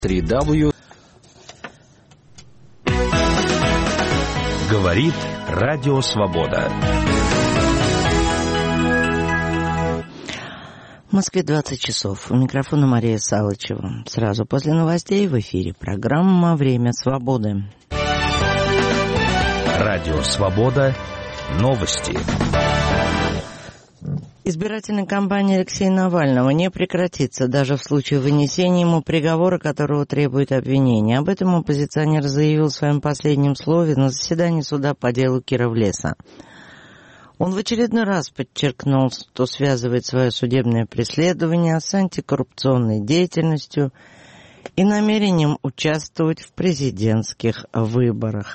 3W. Говорит Радио Свобода. В Москве 20 часов. У микрофона Мария Салычева. Сразу после новостей в эфире программа «Время свободы». Радио Свобода. Новости. Избирательная кампания Алексея Навального не прекратится даже в случае вынесения ему приговора, которого требует обвинение. Об этом оппозиционер заявил в своем последнем слове на заседании суда по делу Кировлеса. Он в очередной раз подчеркнул, что связывает свое судебное преследование с антикоррупционной деятельностью и намерением участвовать в президентских выборах.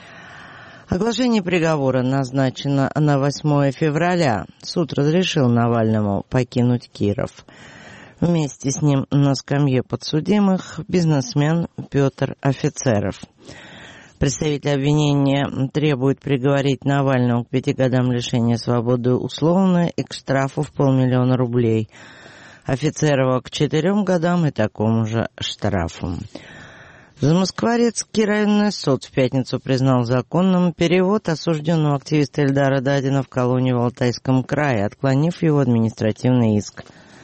Оглашение приговора назначено на 8 февраля. Суд разрешил Навальному покинуть Киров. Вместе с ним на скамье подсудимых бизнесмен Петр Офицеров. Представитель обвинения требует приговорить Навального к 5 годам лишения свободы условно и к штрафу в 500 000 рублей. Офицерова к 4 годам и такому же штрафу. Замоскворецкий районный суд в пятницу признал законным перевод осужденного активиста Эльдара Дадина в колонию в Алтайском крае, отклонив его административный иск.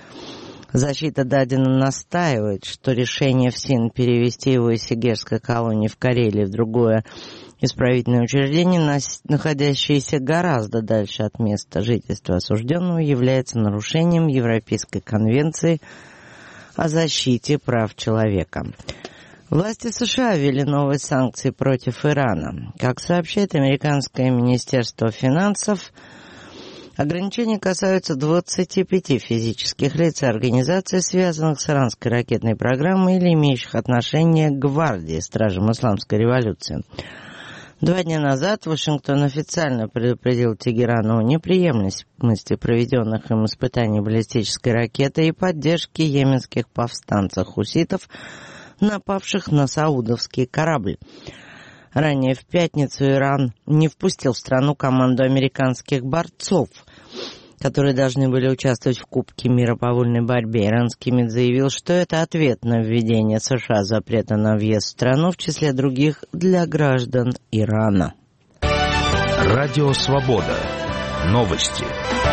Защита Дадина настаивает, что решение ФСИН перевести его из Сегежской колонии в Карелии в другое исправительное учреждение, находящееся гораздо дальше от места жительства осужденного, является нарушением Европейской конвенции о защите прав человека. Власти США ввели новые санкции против Ирана. Как сообщает американское министерство финансов, ограничения касаются 25 физических лиц и организаций, связанных с иранской ракетной программой или имеющих отношение к гвардии, стражам исламской революции. 2 дня назад Вашингтон официально предупредил Тегеран о неприемлемости проведенных им испытаний баллистической ракеты и поддержки йеменских повстанцев-хуситов, напавших на саудовский корабль. Ранее в пятницу Иран не впустил в страну команду американских борцов, которые должны были участвовать в Кубке мира по вольной борьбе. Иранский МИД заявил, что это ответ на введение США запрета на въезд в страну, в числе других для граждан Ирана. Радио Свобода. Новости.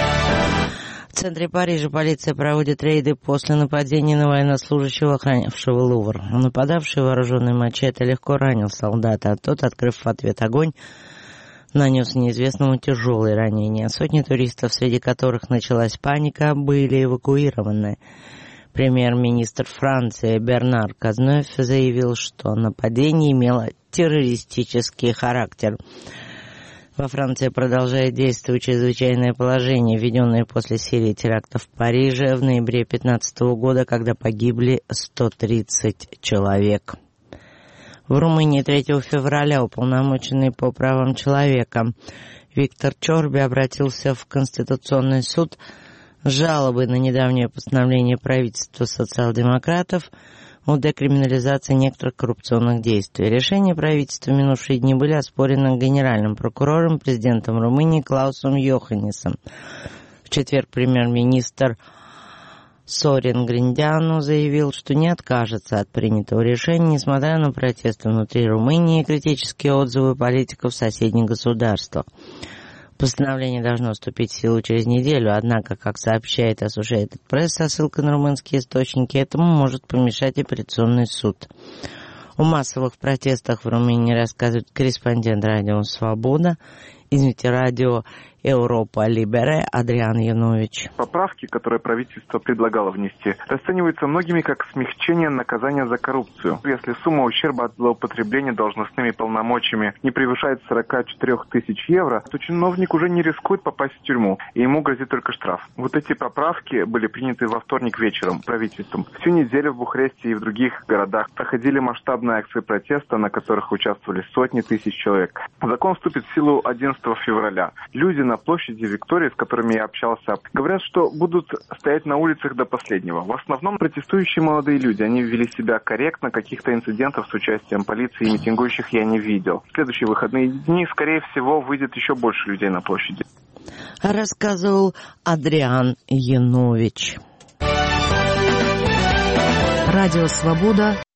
В центре Парижа полиция проводит рейды после нападения на военнослужащего, охранявшего Лувр. Нападавший, вооруженный мачете, легко ранил солдата, а тот, открыв в ответ огонь, нанес неизвестному тяжелые ранения. Сотни туристов, среди которых началась паника, были эвакуированы. Премьер-министр Франции Бернар Казнёв заявил, что нападение имело террористический характер. Во Франции продолжает действовать чрезвычайное положение, введенное после серии терактов в Париже в ноябре 2015 года, когда погибли 130 человек. В Румынии 3 февраля уполномоченный по правам человека Виктор Чорби обратился в Конституционный суд с жалобой на недавнее постановление правительства социал-демократов о декриминализации некоторых коррупционных действий. Решения правительства в минувшие дни были оспорены генеральным прокурором, президентом Румынии Клаусом Йоханнисом. В четверг премьер-министр Сорин Гриндяну заявил, что не откажется от принятого решения, несмотря на протесты внутри Румынии и критические отзывы политиков соседних государств. Постановление должно вступить в силу через неделю, однако, как сообщает Associated Press со ссылкой на румынские источники, этому может помешать апелляционный суд. О массовых протестах в Румынии рассказывает корреспондент радио «Свобода», радио Европа Либере Адриан Янович. Поправки, которые правительство предлагало внести, расцениваются многими как смягчение наказания за коррупцию. Если сумма ущерба от злоупотребления должностными полномочиями не превышает 44 тысяч евро, то чиновник уже не рискует попасть в тюрьму, и ему грозит только штраф. Вот эти поправки были приняты во вторник вечером правительством. Всю неделю в Бухаресте и в других городах проходили масштабные акции протеста, на которых участвовали сотни тысяч человек. Закон вступит в силу 11 февраля. Люди на площади Виктории, с которыми я общался, говорят, что будут стоять на улицах до последнего. В основном протестующие молодые люди. Они вели себя корректно, каких-то инцидентов с участием полиции и митингующих я не видел. В следующие выходные дни, скорее всего, выйдет еще больше людей на площади. Рассказывал Адриан Янович. Радио «Свобода».